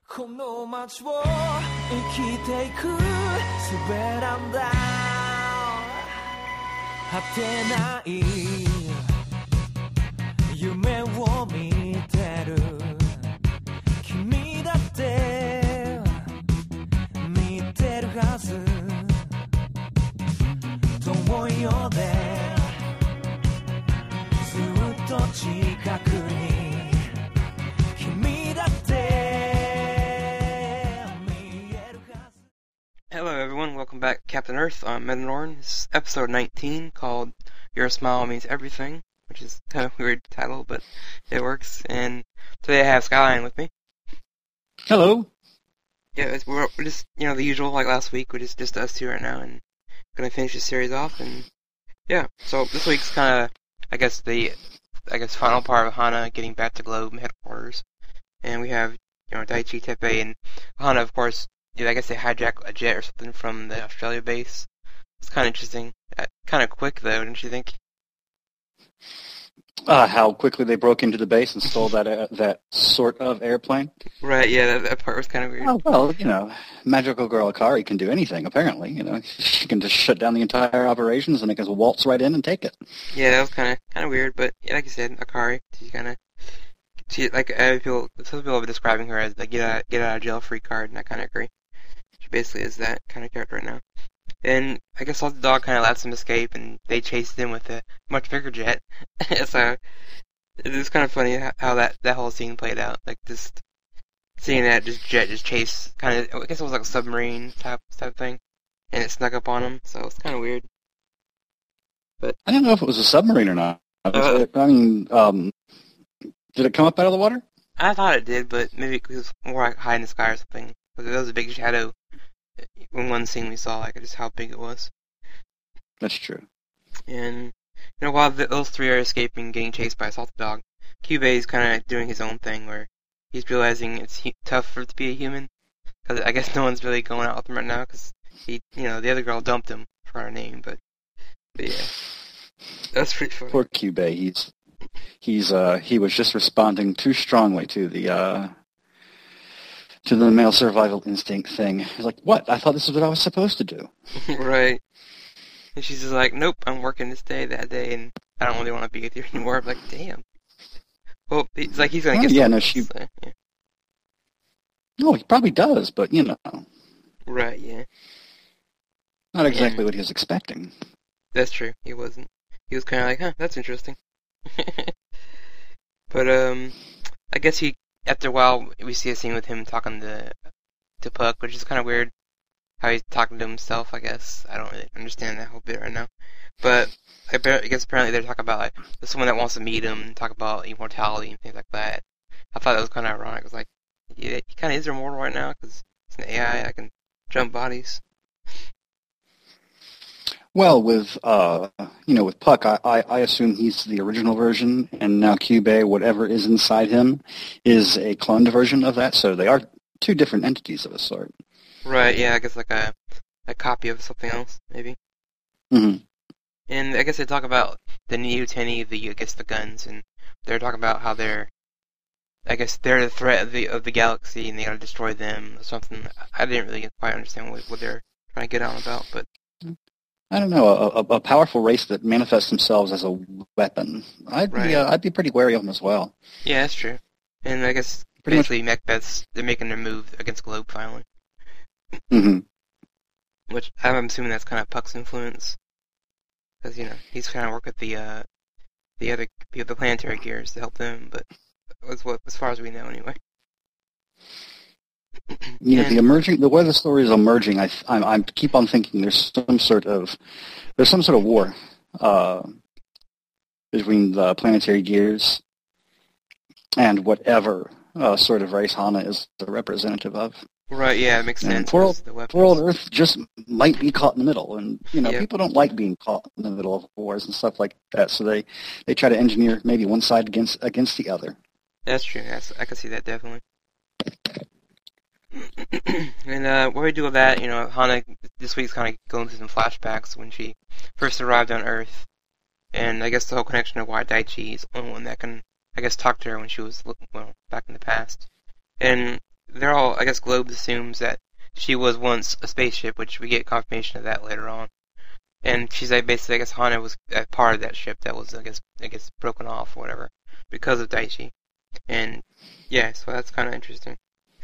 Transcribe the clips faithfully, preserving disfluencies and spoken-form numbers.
この街を生きていく術なんだ果てない夢を見てる君だって見てるはず遠いようでずっと近くに君だって Hello everyone, welcome back to Captain Earth on Metanorn. This is episode nineteen called Your Smile Means Everything, which is kind of a weird title, but it works. And today I have Skyline with me. Hello. Yeah, it's, we're, we're just, you know, the usual, like last week, we're just, just us two right now, and gonna finish this series off, and yeah, so this week's kind of, I guess, the, I guess, final part of Hana getting back to Globe headquarters, and we have, you know, Daichi, Teppei, and Hana, of course. Yeah, I guess they hijack a jet or something from the Australia base. It's kind of interesting. Uh, kind of quick, though, don't you think? Uh, how quickly they broke into the base and stole that uh, that sort of airplane. Right, yeah, that, that part was kind of weird. Oh, well, you know, Magical Girl Akari can do anything, apparently. You know, she can just shut down the entire operations and they can waltz right in and take it. Yeah, that was kind of kind of weird, but yeah, like you said, Akari, she kind of, she like uh, people, some people have been describing her as the get out get out of jail free card, and I kind of agree. She basically is that kind of character right now. And I guess Salty Dog kind of lets him escape, and they chased him with a much bigger jet. So it was kind of funny how that, that whole scene played out. Like just seeing that just jet just chase, kind of. I guess it was like a submarine type type thing, and it snuck up on him. So it's kind of weird. But I don't know if it was a submarine or not. Uh, it, I mean, um, did it come up out of the water? I thought it did, but maybe it was more like high in the sky or something. But there was a big shadow. In one scene we saw, like, just how big it was. That's true. And, you know, while the, those three are escaping, getting chased by a salty dog, Kyubey's kind of doing his own thing, where he's realizing it's hu- tough for it to be a human, because I guess no one's really going out with him right now, because he, you know, the other girl dumped him for her name, but, but yeah. That's pretty funny. Poor Kyubey, he's, he's, uh, he was just responding too strongly to the, uh, to the male survival instinct thing. He's like, what? I thought this is what I was supposed to do. Right. And she's just like, nope, I'm working this day, that day, and I don't really want to be with you anymore. I'm like, damn. Well, it's like he's going to well, get yeah, some, no, she... So, yeah. No, he probably does, but, you know. Right, yeah. Not exactly yeah. what he was expecting. That's true. He wasn't. He was kind of like, huh, that's interesting. But, um, I guess he... After a while, we see a scene with him talking to to Puck, which is kind of weird. How he's talking to himself, I guess. I don't really understand that whole bit right now. But I guess apparently they're talking about, like, there's someone that wants to meet him and talk about immortality and things like that. I thought that was kind of ironic. It was like, yeah, he kind of is immortal right now because he's an A I. I can jump bodies. Well, with uh, you know, with Puck, I, I, I assume he's the original version, and now Kyubey, whatever is inside him, is a cloned version of that. So they are two different entities of a sort. Right. Yeah. I guess like a a copy of something else, maybe. Mm-hmm. And I guess they talk about the Neo Tenni, the I guess the guns, and they're talking about how they're, I guess they're the threat of the of the galaxy, and they gotta destroy them or something. I didn't really quite understand what, what they're trying to get on about, but. I don't know, a, a, a powerful race that manifests themselves as a weapon. I'd right. be, uh, I'd be pretty wary of them as well. Yeah, that's true. And I guess pretty basically Macbeth's they're making their move against Globe finally. Mm-hmm. Which I'm assuming that's kind of Puck's influence, because you know he's kind of work with the uh, the other the planetary gears to help them, but as what as far as we know anyway. You know, the emerging, the way the story is emerging, I, I, I keep on thinking there's some sort of, there's some sort of war uh, between the planetary gears and whatever uh, sort of race Hana is the representative of. Right, yeah, it makes sense. And poor old, poor old Earth just might be caught in the middle, and you know, yep. people don't like being caught in the middle of wars and stuff like that, so they, they try to engineer maybe one side against against the other. That's true. That's, I can see that definitely. And uh, what we do with that, you know, Hana this week's kind of going through some flashbacks when she first arrived on Earth, and I guess the whole connection of why Daichi is the only one that can, I guess, talk to her when she was, well, back in the past. And they're all, I guess Globe assumes that she was once a spaceship, which we get confirmation of that later on. And she's like, basically, I guess Hana was a part of that ship that was, I guess, I guess broken off or whatever because of Daichi. And yeah, so that's kind of interesting.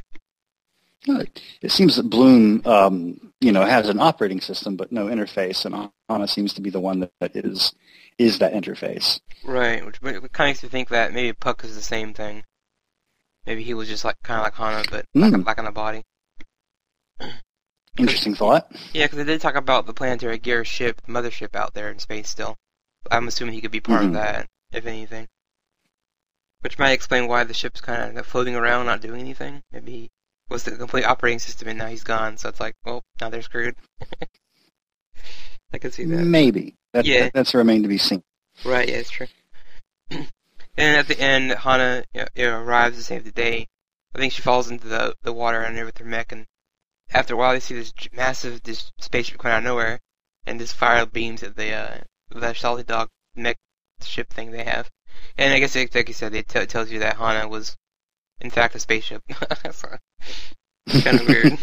It seems that Bloom, um, you know, has an operating system but no interface, and Hana seems to be the one that, that is is that interface. Right, which kind of makes me think that maybe Puck is the same thing. Maybe he was just like kind of like Hana, but Mm. like, like on a body. Interesting thought. Yeah, because they did talk about the Planetary Gear ship, the mothership out there in space still. I'm assuming he could be part Mhm. of that, if anything. Which might explain why the ship's kind of floating around, not doing anything. Maybe he was the complete operating system and now he's gone, so it's like, well, now they're screwed. I can see that. Maybe. That, Yeah. that, that's remained to be seen. Right, yeah, it's true. And at the end, Hana you know, you know, arrives to save the day. I think she falls into the the water under with her mech, and after a while, they see this j- massive this spaceship coming out of nowhere, and this fire beams at the uh, the Salty Dog mech ship thing they have. And I guess, like like you said, it, t- it tells you that Hana was, in fact, a spaceship. So, it's kind of weird.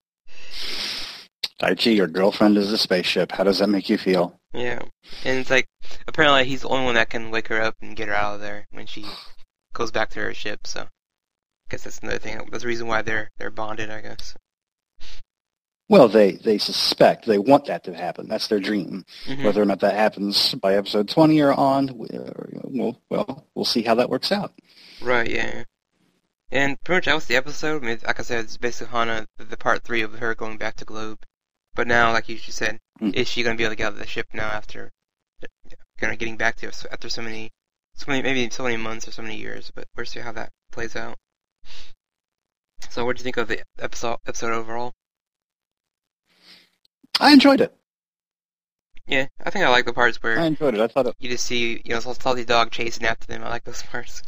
Daichi, your girlfriend is a spaceship. How does that make you feel? Yeah, and it's like apparently he's the only one that can wake her up and get her out of there when she goes back to her ship. So, I guess that's another thing. That's the reason why they're they're bonded, I guess. Well, they, they suspect, they want that to happen. That's their dream. Mhm. Whether or not that happens by episode twenty or on, we'll, well, we'll see how that works out. Right, yeah. And pretty much that was the episode. I mean, like I said, it's basically Hana, the, the part three of her going back to Globe. But now, like you just said, Mm. is she going to be able to get out of the ship now after kind of getting back to us after so many, so many, maybe so many months or so many years? But we'll see how that plays out. So, what do you think of the episode episode overall? I enjoyed it. Yeah, I think I like the parts where I enjoyed it. I thought it, you just see, you know, Salty Dog chasing after them. I like those parts.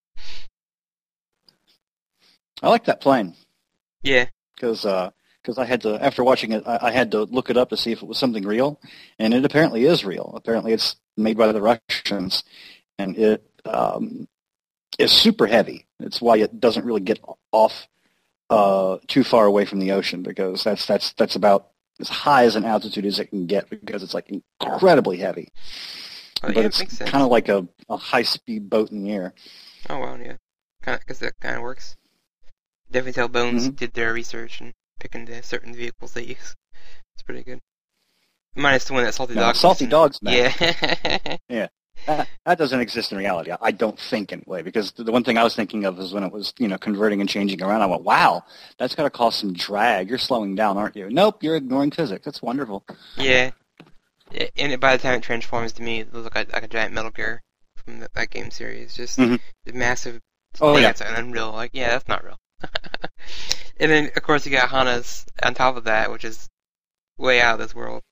I like that plane. Yeah, Because uh, cause I had to, after watching it, I, I had to look it up to see if it was something real, and it apparently is real. Apparently it's made by the Russians, and it um, is super heavy. It's why it doesn't really get off uh, too far away from the ocean, because that's that's that's about as high as an altitude as it can get, because it's like incredibly heavy. oh, But yeah, it it's makes sense. kind of like a, a high-speed boat in the air. Oh wow, yeah. Kind of, guess that kind of works. Definitely tell Bones Mhm. did their research and picking the certain vehicles they use. It's pretty good. Minus the one that Salty No, Dog. Salty Dog's mad. Yeah. That, that doesn't exist in reality. I don't think anyway, because the one thing I was thinking of is when it was, you know, converting and changing around. I went, "Wow, that's got to cause some drag. You're slowing down, aren't you?" Nope, you're ignoring physics. That's wonderful. Yeah. Yeah, and it, by the time it transforms to me, it looks like a, like a giant Metal Gear from the, that game series. Just Mhm. the massive. Oh, thing yeah. that's an unreal. Like, yeah, that's not real. And then, of course, you got Hana's on top of that, which is way out of this world.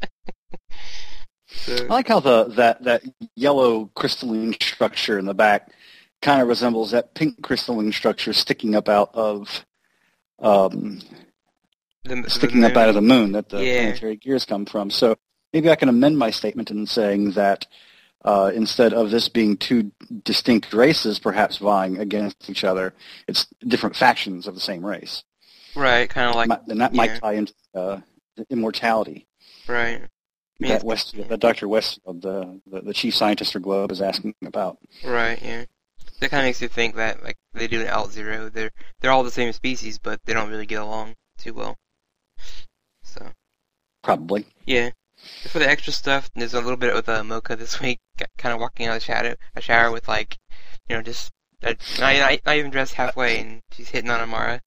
So, I like how the that that yellow crystalline structure in the back kind of resembles that pink crystalline structure sticking up out of um, the, the sticking up moon- out of the moon that the Yeah. planetary gears come from. So maybe I can amend my statement in saying that uh, instead of this being two distinct races perhaps vying against each other, it's different factions of the same race. Right, kind of like. Might- and that yeah. might tie into uh, immortality Right. I mean, that it's- West, that Doctor Westfield, the, the the chief scientist for Globe, is asking about. Right, yeah. That kind of makes you think that, like, they do in Alt Zero, they're they're all the same species, but they don't really get along too well. So, Probably. yeah. For the extra stuff, there's a little bit with uh, Mocha this week, kind of walking out of the shadow, a shower with, like, you know, just uh, not, not, not even dressed halfway, and she's hitting on Amara.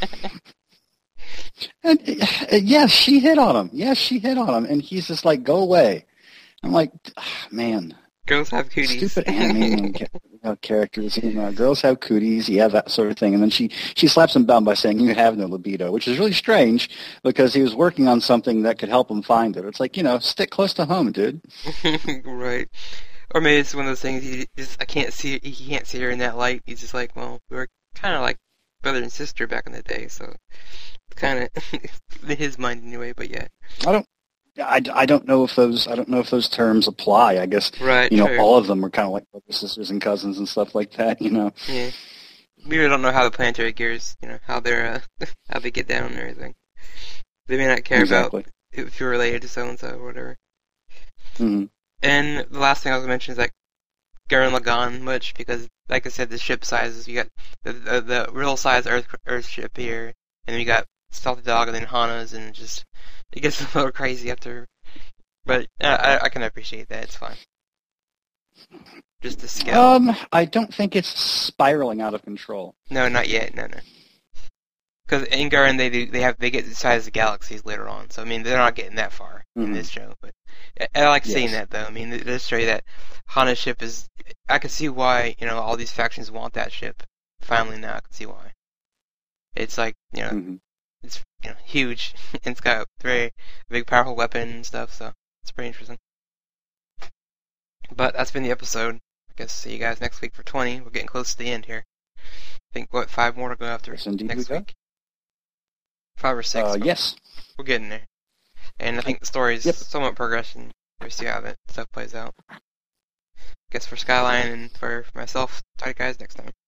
And uh, yes, she hit on him. Yes, she hit on him, and he's just like, "Go away." I'm like, ah, man, Girls have cooties. stupid anime ca- uh, characters. You know, girls have cooties. Yeah, that sort of thing. And then she she slaps him down by saying, "You have no libido," which is really strange because he was working on something that could help him find it. It's like, you know, stick close to home, dude. Right. Or maybe it's one of those things. He just I can't see he can't see her in that light. He's just like, well, we were kind of like brother and sister back in the day, so it's kind of in his mind anyway. But yeah, I don't. I, I don't know if those I don't know if those terms apply. I guess right. you know true. all of them are kind of like brother, sisters and cousins and stuff like that. You know. Yeah. we really don't know how the planetary gears, you know, how they're uh, how they get down and everything. They may not care exactly. about if you're related to so and so or whatever. Mm-hmm. And the last thing I was going to mention is like Gurren Lagann much because, like I said, the ship sizes. You got the the, the real size Earth Earth ship here, and then you got Stealthy Dog and then Hana's, and just it gets a little crazy after. But uh, I I can appreciate that. It's fine. Just the scale. Um, I don't think it's spiraling out of control. No, not yet. No, no. Because in Gurren they do they have they get the size of galaxies later on. So I mean they're not getting that far Mm-hmm. in this show. But I, I like seeing Yes. that though. I mean it does show you that Hana's ship is. I can see why you know all these factions want that ship. Finally now I can see why. It's like you know Mm-hmm. it's you know huge and it's got a very big powerful weapon and stuff. So it's pretty interesting. But that's been the episode. I guess see you guys next week for twenty. We're getting close to the end here. I think what five more to go after Yes, indeed next we do. week. Five or six. Uh, but yes. We're getting there. And I think the story is Yep. somewhat progression. We'll see how that stuff plays out. Guess for Skyline and for myself, talk to you guys next time.